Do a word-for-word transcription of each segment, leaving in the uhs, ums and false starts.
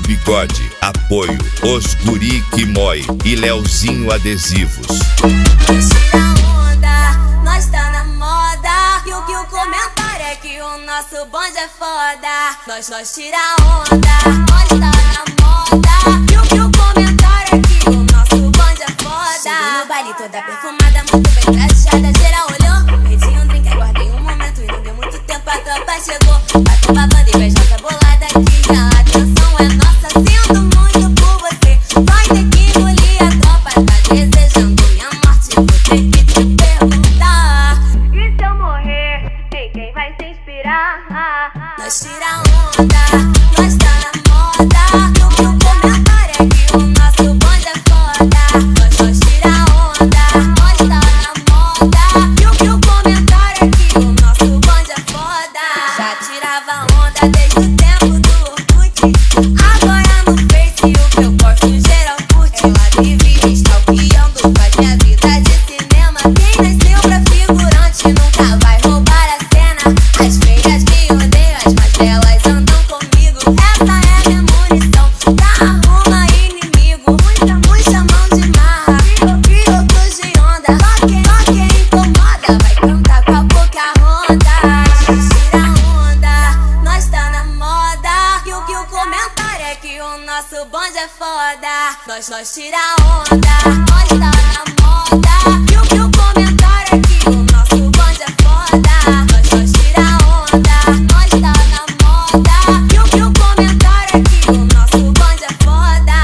Bigode, apoio, os guri que mói e Leozinho Adesivos. Nós tira onda, nós tá na moda. E o que o comentário é que o nosso bonde é foda. Nós, nós tira onda, nós tá na moda. E o que o comentário é que o nosso bonde é foda. Cheguei no baile toda perfumada, muito bem trajada, geral olhou. Pedi um drink, aguardei um momento e não deu muito tempo, a tropa chegou. Bateu babando e beijosa bolada aqui, a atenção é nossa. Sinto muito por você, vai ter que engolir a tropa. Tá desejando minha morte, vou ter que te perguntar. E se eu morrer, em quem vai se inspirar? Nós tira onda, nós tá na moda. E o que o comentário é que o nosso bonde é foda. Nós, nós tira onda, nós tá na moda. E o que o comentário é que o nosso bonde é foda. Já tirava onda desde o tempo do Orkut. Agora no Face o que eu posto geral curte. Ela vive stalkeando, faz minha vida de cinema. Quem nasceu pra figurante nunca vai roubar a cena. As feias me odeiam, as mais belas andam comigo. Essa é minha munição, pra arruma inimigo. Muita, muita mão de marra, pilotos de onda. Só quem, só quem incomoda vai cantar com a boca ronda. Nós tira onda, nós tá na moda. E o que o comentário é que o nosso bonde é foda. Nós, nós tira onda, nós tá na moda. E o que o comentário é que o nosso bonde é foda. Nós, nós tira onda, nós tá na moda. E o que o comentário é que o nosso bonde é foda.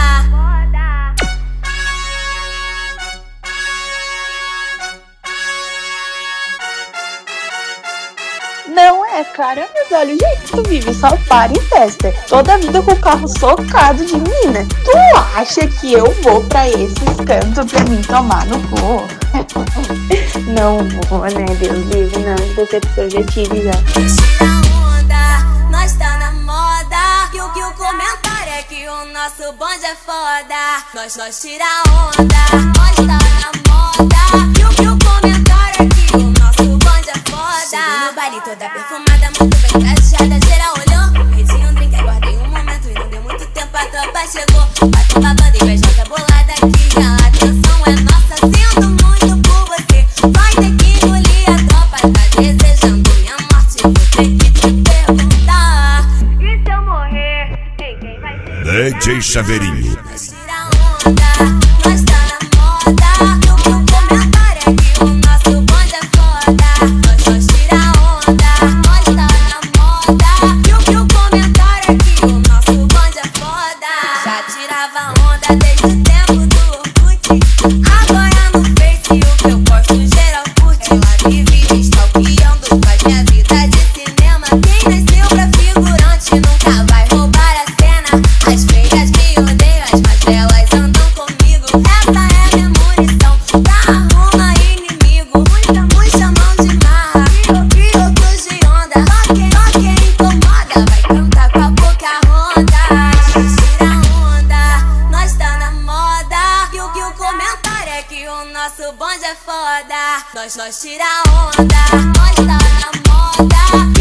Não é, cara, mas olha o jeito que tu vive, só para em festa. Toda a vida com o carro socado de mina. Tu acha que eu vou pra esses cantos pra mim tomar no cu? Não vou, né? Deus livre, não. Decepção já tive já. Nós tira onda, nós tá na moda. E o que o comentário é que o nosso bonde é foda. Nós, nós tira onda, nós tá na moda. E o que o comentário é que o nosso bonde é foda. Cheguei no baile toda perfumada, muito bem trajada, geral olhou. Pedi um drink, aguardei um momento e não deu muito tempo, a tropa chegou. Bateu babando e beijosa bolada aqui, a atenção é nossa. Sinto muito por você, vai ter que engolir a tropa. Tá desejando minha morte, vou ter que te perguntar. E se eu morrer, em quem vai ser? D J Chaveirinho. Nós tira onda, nós tá na moda. E o que o comentário é que o nosso bonde é foda. Nós, nós tira onda, nós tá na moda. E o que o comentário é que o nosso bonde é foda. Já tirava onda desde o tempo do Orkut. Agora no Face o que eu posto geral curte. Ela vive stalkeando, faz minha vida de cinema. Quem nasceu pra figurante nunca vai roubar a cena. As feias me odeiam, as mais belas andam comigo. Essa é minha munição, pra arruma inimigo. Muita, muita mão de marra, pilotos de onda. Só quem, só quem incomoda vai cantar com a boca ronda. Nós tira onda, nós tá na moda. E o que o comentário é que o nosso bonde é foda. Nós, nós tira onda, nós tá na moda.